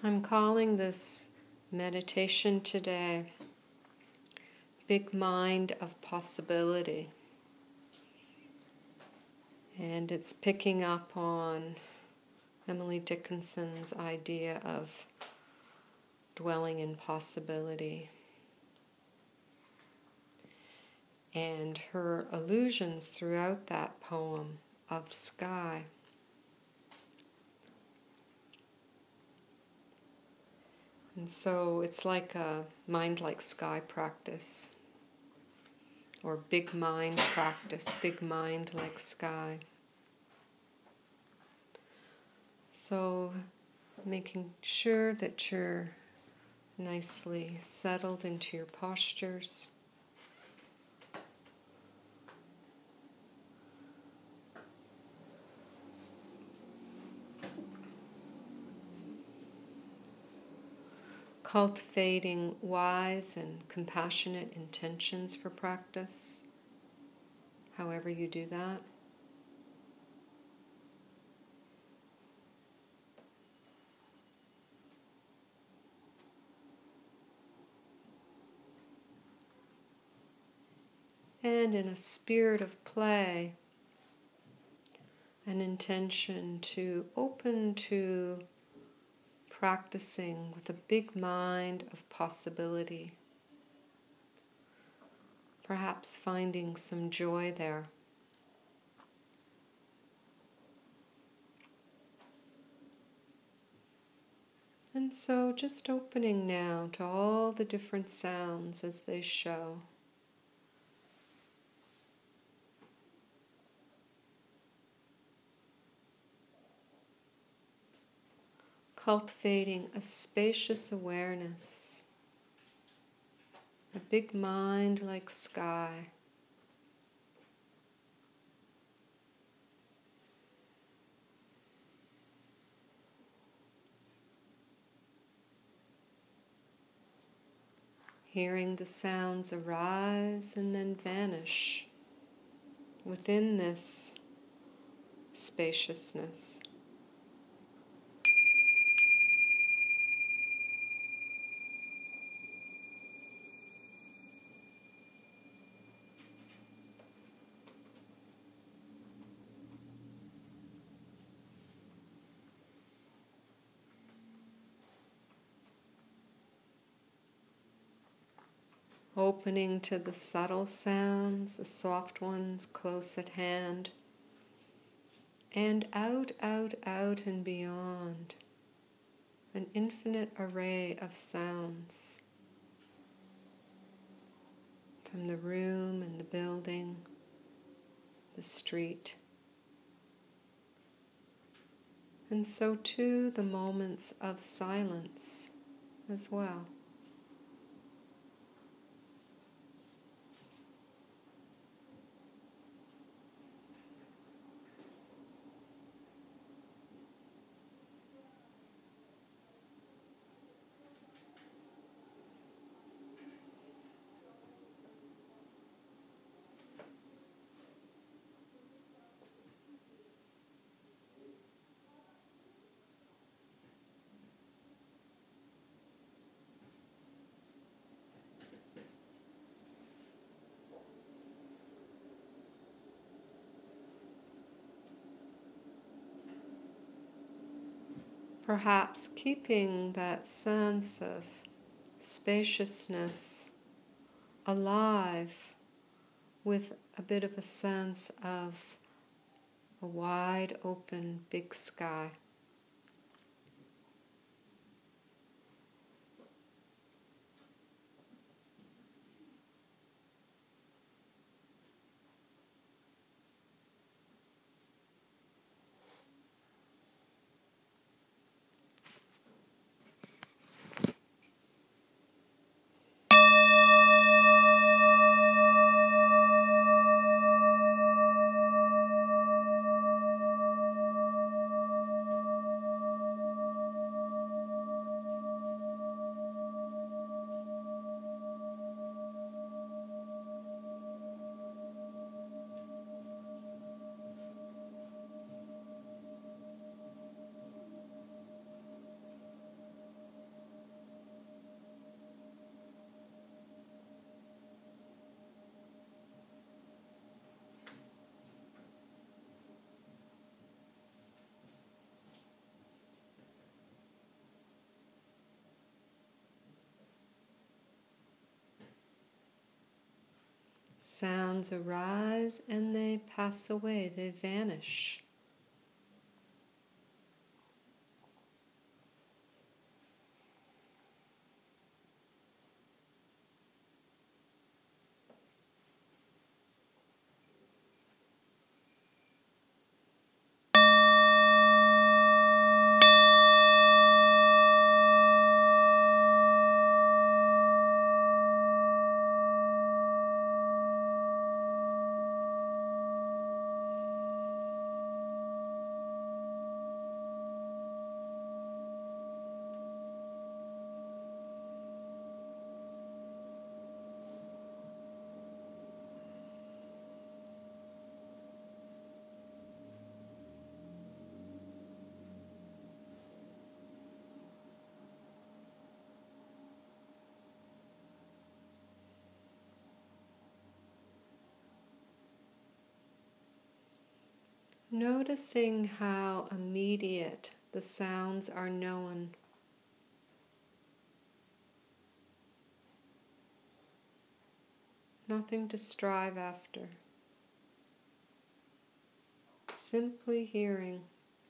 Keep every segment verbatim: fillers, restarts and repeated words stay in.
I'm calling this meditation today Big Mind of Possibility. And it's picking up on Emily Dickinson's idea of dwelling in possibility and her allusions throughout that poem of sky. And so it's like a mind like sky practice, or big mind practice, big mind like sky. So making sure that you're nicely settled into your postures. Cultivating wise and compassionate intentions for practice, however you do that. And in a spirit of play, an intention to open to practicing with a big mind of possibility, perhaps finding some joy there. And so just opening now to all the different sounds as they show. Cultivating a spacious awareness, a big mind like sky. Hearing the sounds arise and then vanish within this spaciousness. Opening to the subtle sounds, the soft ones close at hand, and out, out, out and beyond, an infinite array of sounds from the room and the building, the street, and so too the moments of silence as well. Perhaps keeping that sense of spaciousness alive with a bit of a sense of a wide open big sky. Sounds arise and they pass away, they vanish. Noticing how immediate the sounds are known. Nothing to strive after. Simply hearing.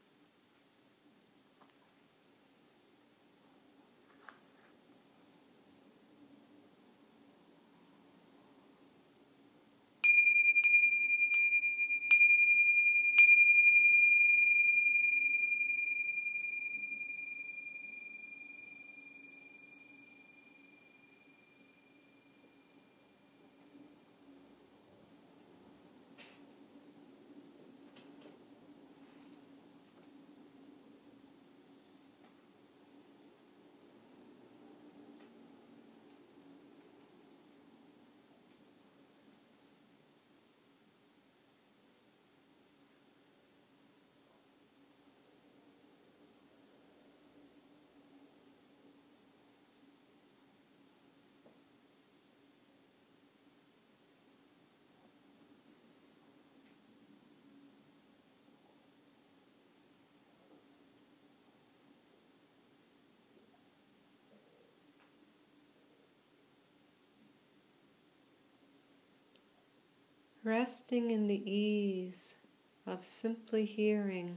Resting in the ease of simply hearing.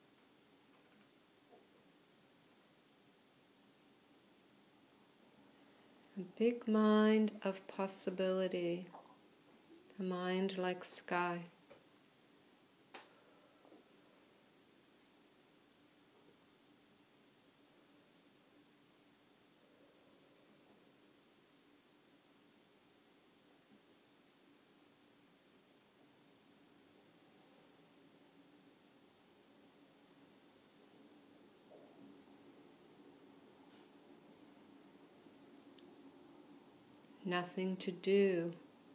A big mind of possibility, a mind like sky. Nothing to do.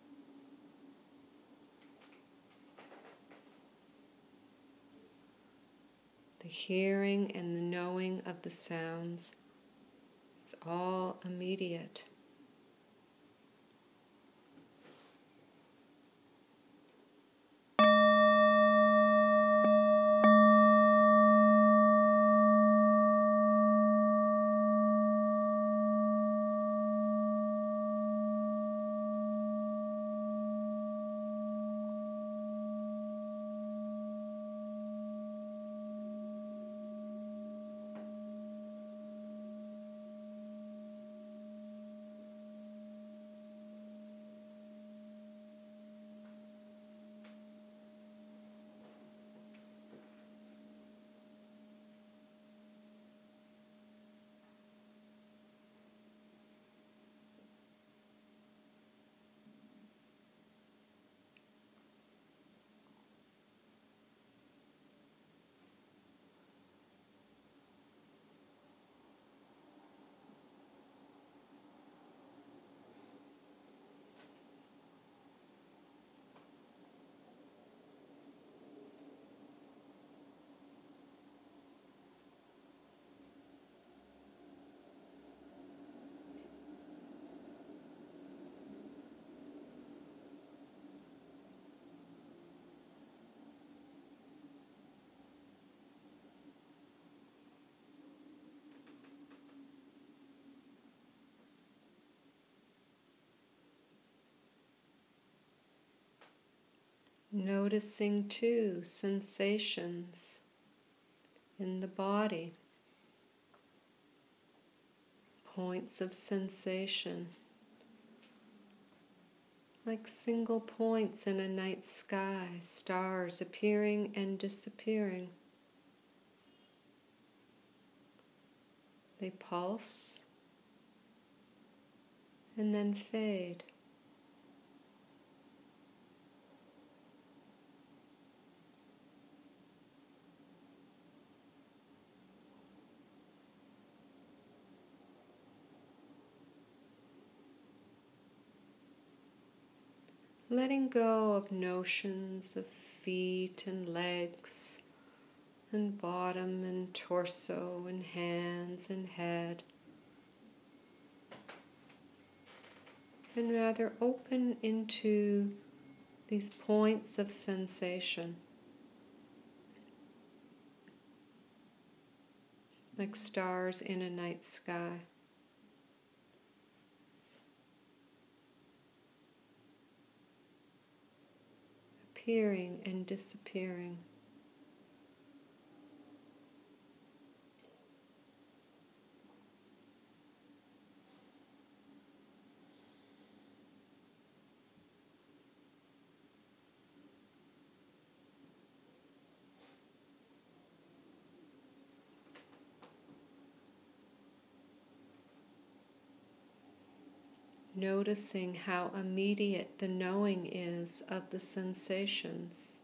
The hearing and the knowing of the sounds, it's all immediate. Noticing too sensations in the body, points of sensation, like single points in a night sky, stars appearing and disappearing. They pulse and then fade. Letting go of notions of feet and legs and bottom and torso and hands and head, and rather open into these points of sensation, like stars in a night sky. Appearing and disappearing. Noticing how immediate the knowing is of the sensations.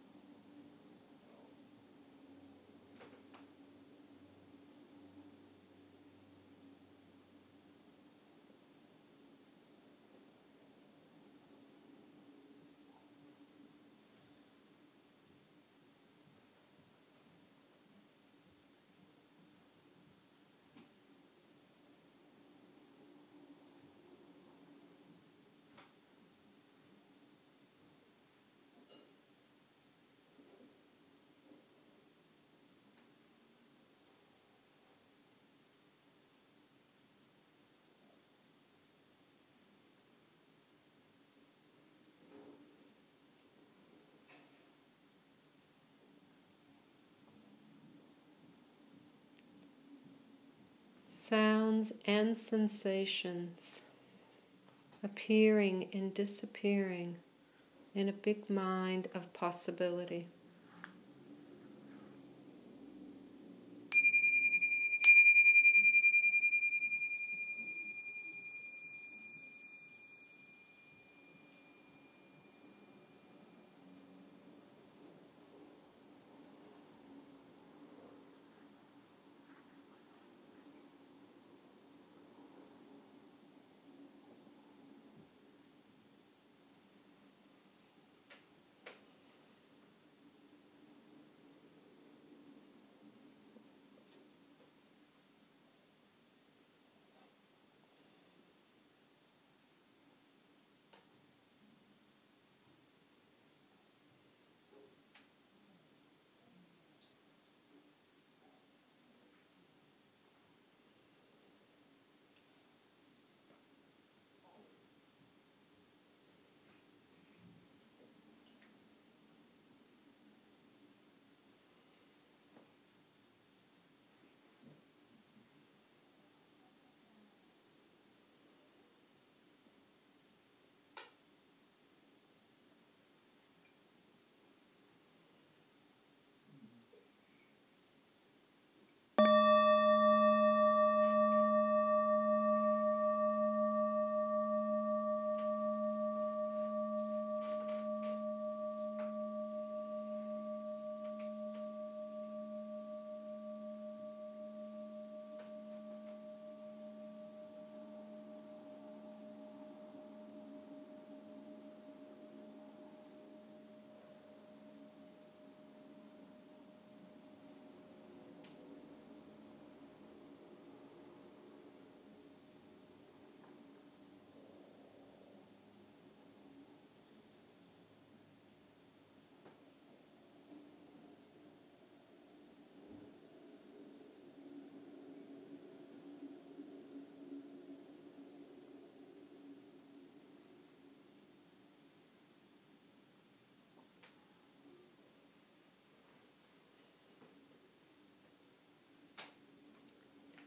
Sounds and sensations appearing and disappearing in a big mind of possibility.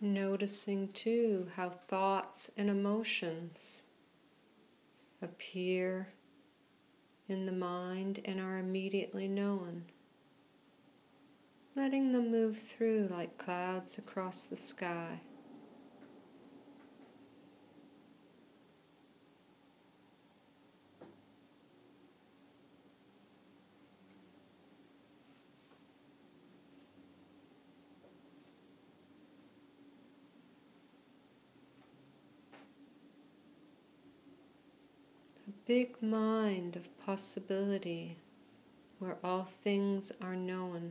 Noticing too how thoughts and emotions appear in the mind and are immediately known. Letting them move through like clouds across the sky. A big mind of possibility where all things are known.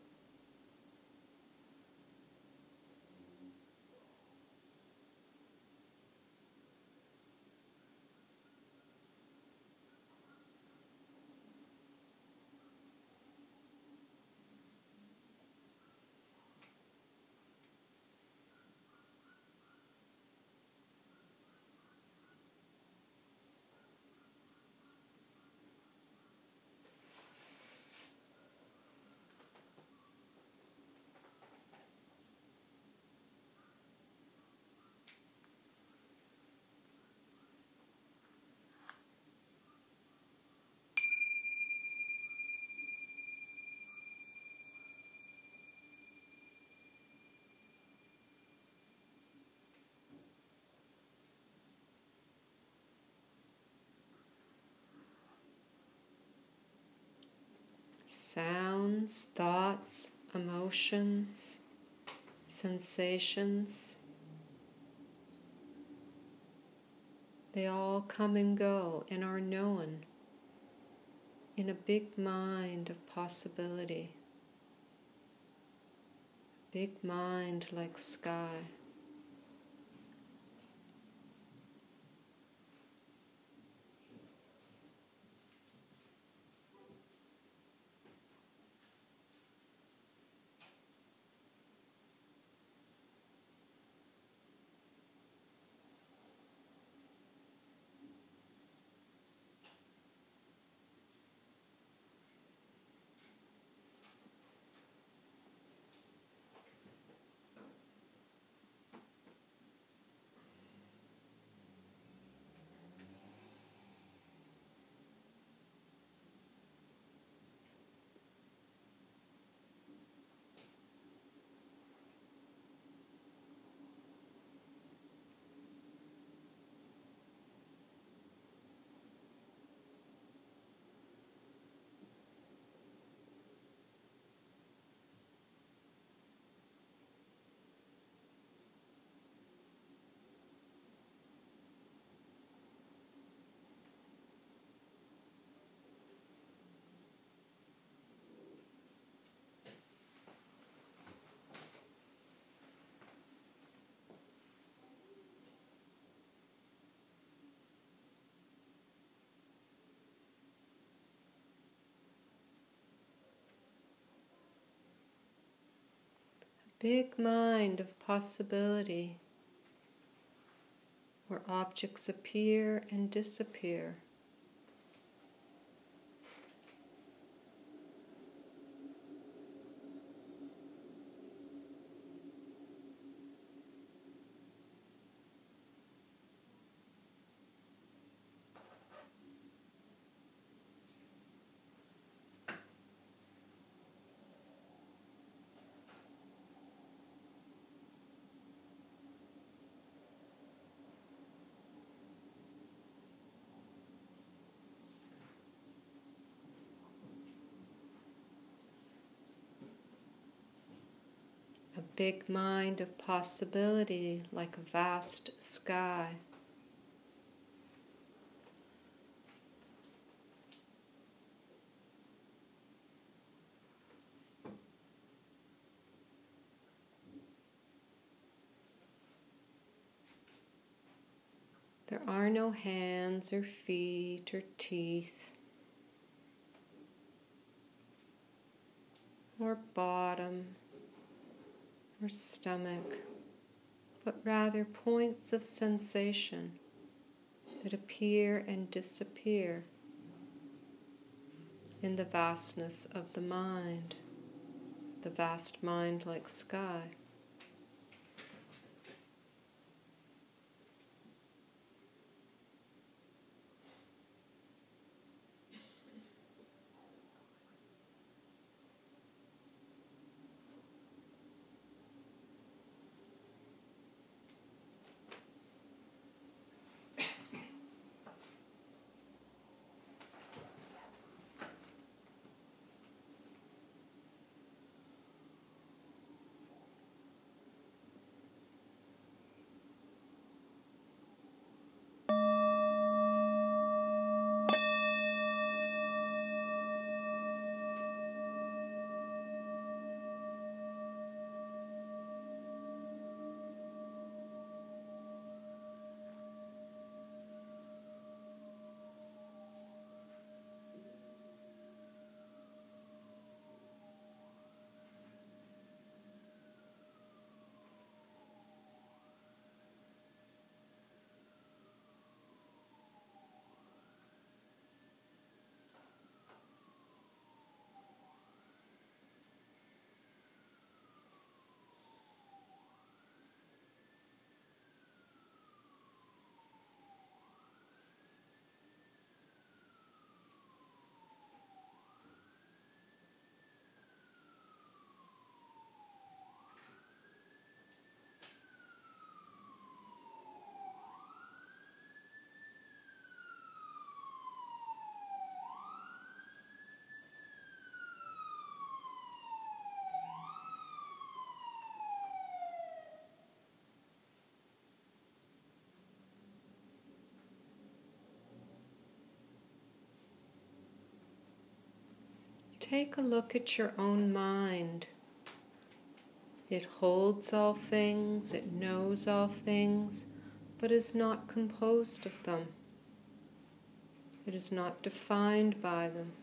Sounds, thoughts, emotions, sensations, they all come and go and are known in a big mind of possibility. Big mind like sky. Big mind of possibility where objects appear and disappear. A big mind of possibility like a vast sky. There are no hands or feet or teeth or bottom or stomach, but rather points of sensation that appear and disappear in the vastness of the mind, the vast mind like sky. Take a look at your own mind. It holds all things, it knows all things, but is not composed of them. It is not defined by them.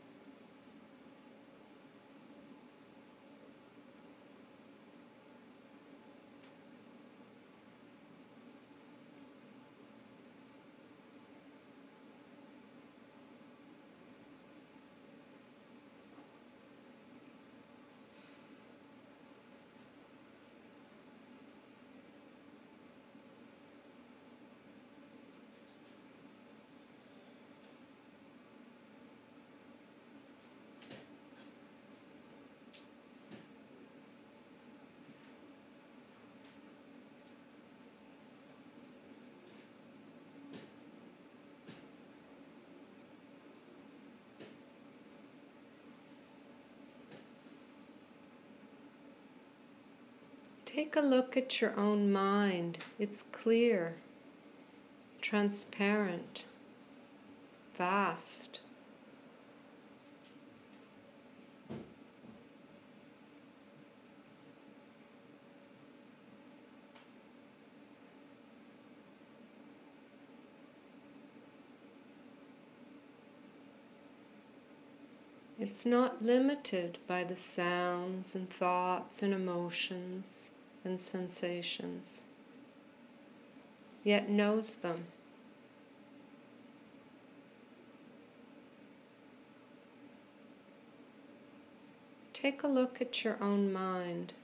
Take a look at your own mind. It's clear, transparent, vast. It's not limited by the sounds and thoughts and emotions and sensations, yet knows them. Take a look at your own mind.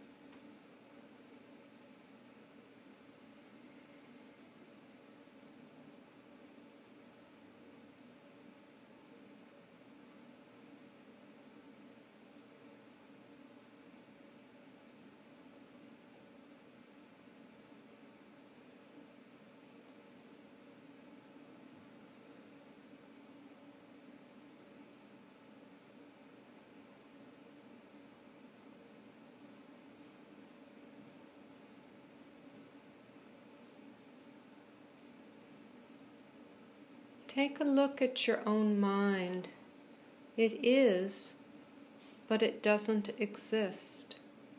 Take a look at your own mind. It is, but it doesn't exist.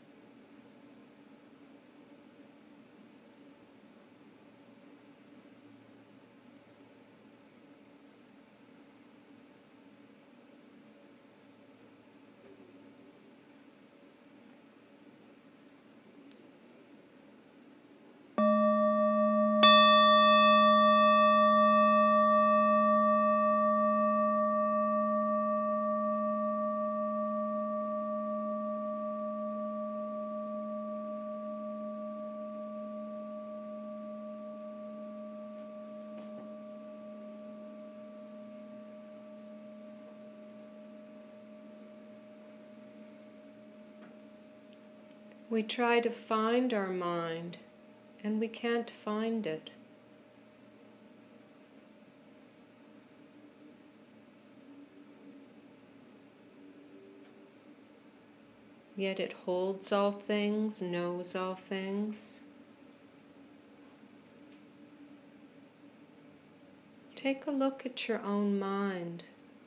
We try to find our mind, and we can't find it. Yet it holds all things, knows all things. Take a look at your own mind.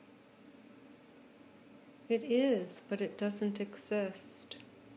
It is, but it doesn't exist.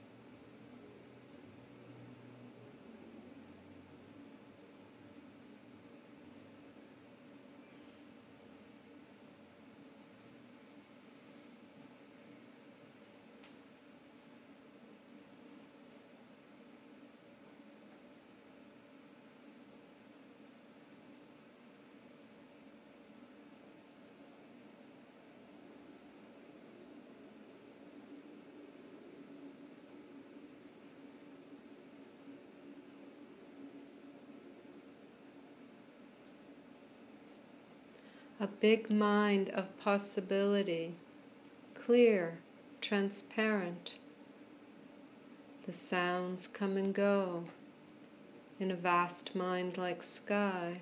A big mind of possibility, clear, transparent. The sounds come and go in a vast mind like sky.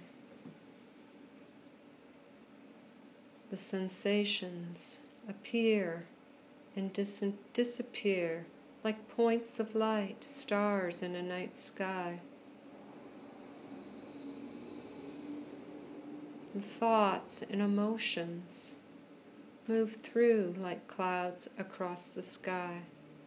The sensations appear and dis- disappear like points of light, stars in a night sky. The thoughts and emotions move through like clouds across the sky.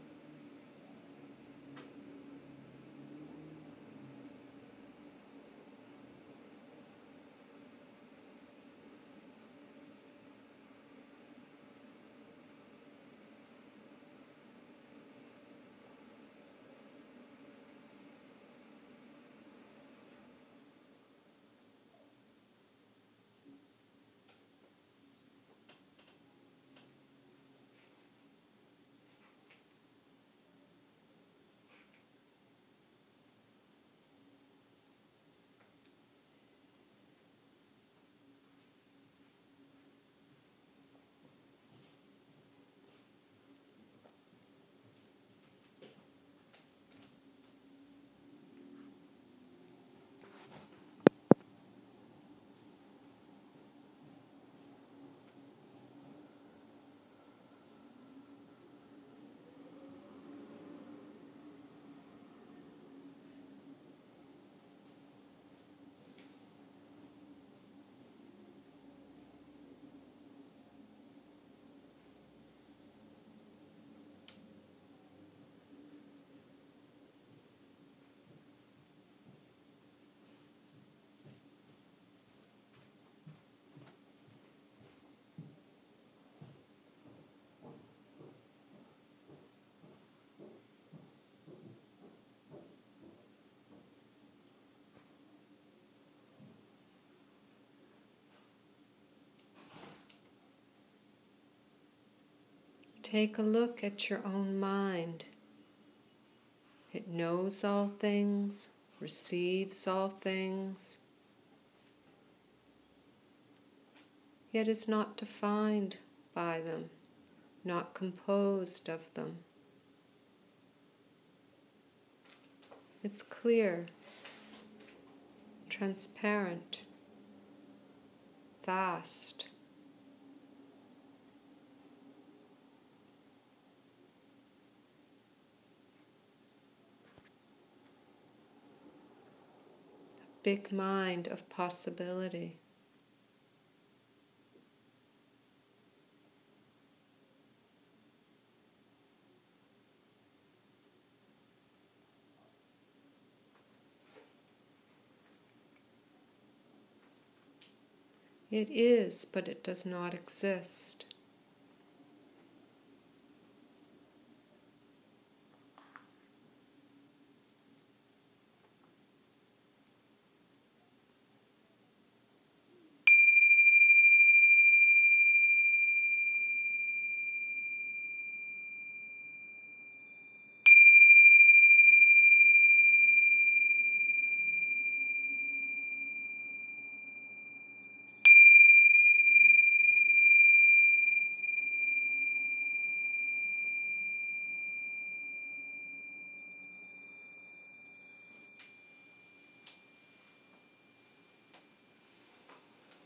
Take a look at your own mind. It knows all things, receives all things, yet is not defined by them, not composed of them. It's clear, transparent, vast. Big mind of possibility. It is, but it does not exist.